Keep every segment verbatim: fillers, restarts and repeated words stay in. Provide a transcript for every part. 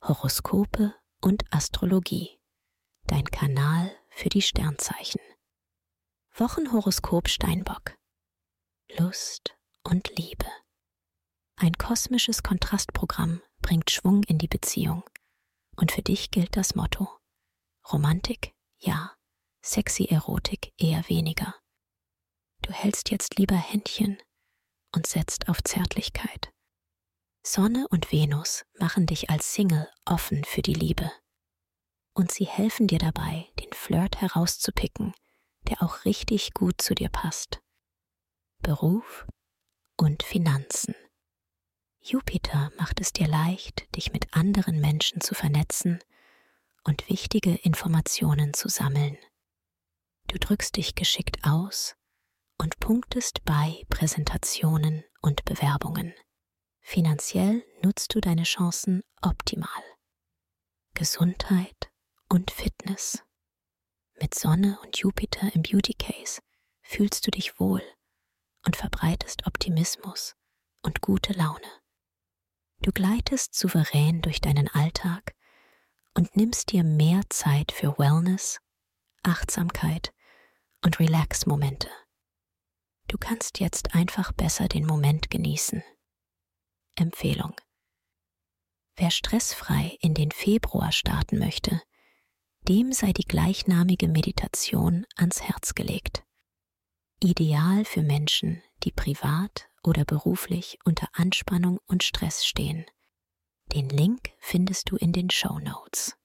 Horoskope und Astrologie. Dein Kanal für die Sternzeichen. Wochenhoroskop Steinbock. Lust und Liebe. Ein kosmisches Kontrastprogramm bringt Schwung in die Beziehung. Und für dich gilt das Motto: Romantik, ja, sexy Erotik eher weniger. Du hältst jetzt lieber Händchen und setzt auf Zärtlichkeit. Sonne und Venus machen dich als Single offen für die Liebe. Und sie helfen dir dabei, den Flirt herauszupicken, der auch richtig gut zu dir passt. Beruf und Finanzen. Jupiter macht es dir leicht, dich mit anderen Menschen zu vernetzen und wichtige Informationen zu sammeln. Du drückst dich geschickt aus und punktest bei Präsentationen und Bewerbungen. Finanziell nutzt du deine Chancen optimal. Gesundheit und Fitness. Mit Sonne und Jupiter im Beauty Case fühlst du dich wohl und verbreitest Optimismus und gute Laune. Du gleitest souverän durch deinen Alltag und nimmst dir mehr Zeit für Wellness, Achtsamkeit und Relax-Momente. Du kannst jetzt einfach besser den Moment genießen. Empfehlung: Wer stressfrei in den Februar starten möchte, dem sei die gleichnamige Meditation ans Herz gelegt. Ideal für Menschen, die privat oder beruflich unter Anspannung und Stress stehen. Den Link findest du in den Shownotes.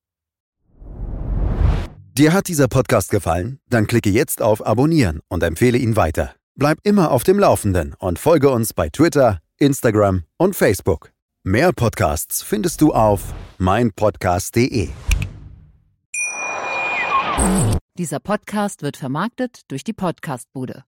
Dir hat dieser Podcast gefallen? Dann klicke jetzt auf Abonnieren und empfehle ihn weiter. Bleib immer auf dem Laufenden und folge uns bei Twitter, Instagram und Facebook. Mehr Podcasts findest du auf meinpodcast punkt de. Dieser Podcast wird vermarktet durch die Podcastbude.